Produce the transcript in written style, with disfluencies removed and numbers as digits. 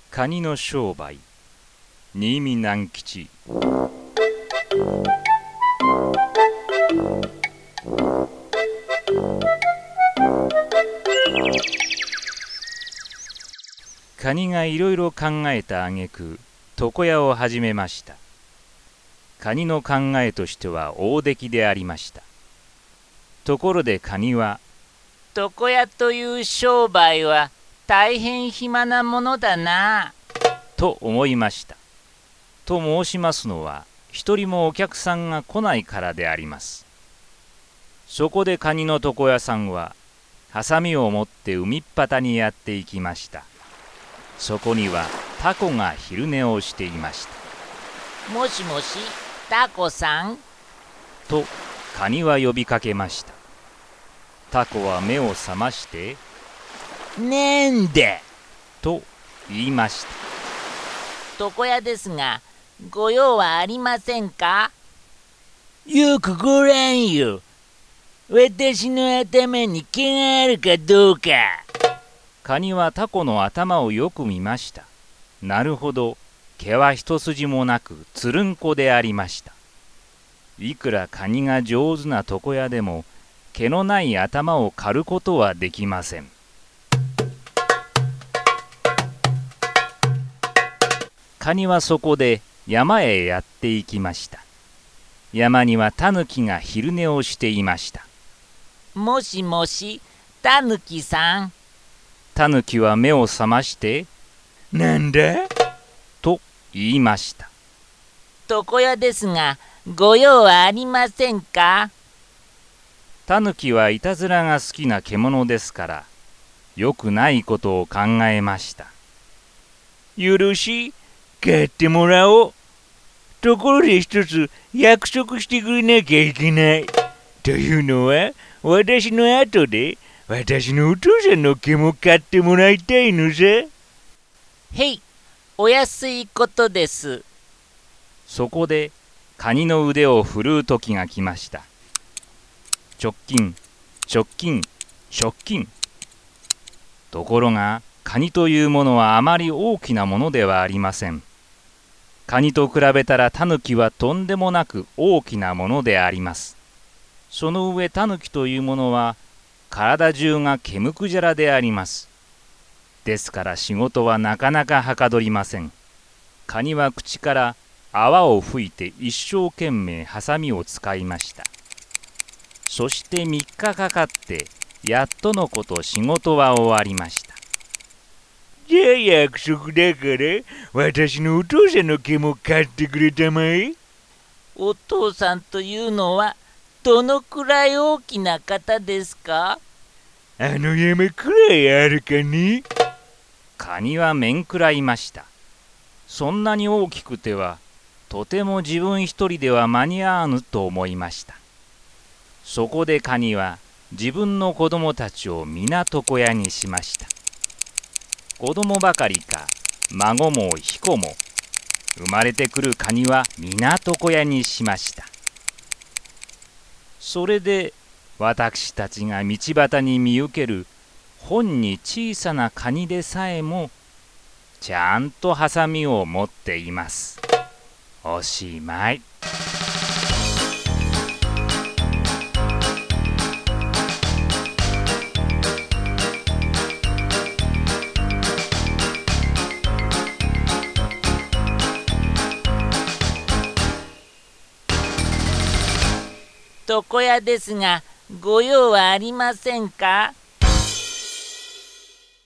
カニの商売、新見南吉。カニがいろいろ考えた挙句、床屋を始めました。カニの考えとしては大出来でありました。ところでカニは、 床屋という商売は大変暇なものだなと思いました。と申しますのは、一人もお客さんが来ないからであります。そこでカニの床屋さんは、ハサミを持って海っ端にやっていきました。そこにはタコが昼寝をしていました。 もしもし、タコさんとカニは呼びかけました。タコは目を覚まして、 なんだと言いました。 床屋ですが、ご用はありませんか？ よくごらんよ。私の頭に毛があるかどうか。 カニはタコの頭をよく見ました。なるほど、毛は一筋もなくつるんこでありました。いくらカニが上手な床屋でも、毛のない頭を刈ることはできません。カニはそこで山へやって行きました。山にはタヌキが昼寝をしていました。 もしもし、タヌキさん。 タヌキは目を覚まして、 なんだと言いました。 床屋ですが、ご用はありませんか？ タヌキはいたずらが好きな獣ですから、よくないことを考えました。 よろしい、買ってもらおう。ところで一つ約束してくれなきゃいけない。というのは、私の後で私のお父さんの毛も買ってもらいたいのさ。 へい、お安いことです。 そこでカニの腕を振るう時が来ました。直近、直近、直近。ところがカニというものはあまり大きなものではありません。カニと比べたらタヌキはとんでもなく大きなものであります。その上タヌキというものは体中が毛むくじゃらであります。ですから仕事はなかなかはかどりません。カニは口から泡を吹いて一生懸命ハサミを使いました。そして3日かかってやっとのこと仕事は終わりました。 じゃあ約束だから私のお父さんの毛も買ってくれたまえ。 お父さんというのはどのくらい大きな方ですか？ あの山くらいあるかね。 カニは面食らいました。そんなに大きくてはとても自分一人では間に合わぬと思いました。そこでカニは自分の子供たちを皆床屋にしました。子供ばかりか孫も彦も生まれてくるカニは皆床屋にしました。それで私たちが道端に見受けるほんに小さなカニでさえもちゃんとハサミを持っています。おしまい。 床屋ですが、ご用はありませんか？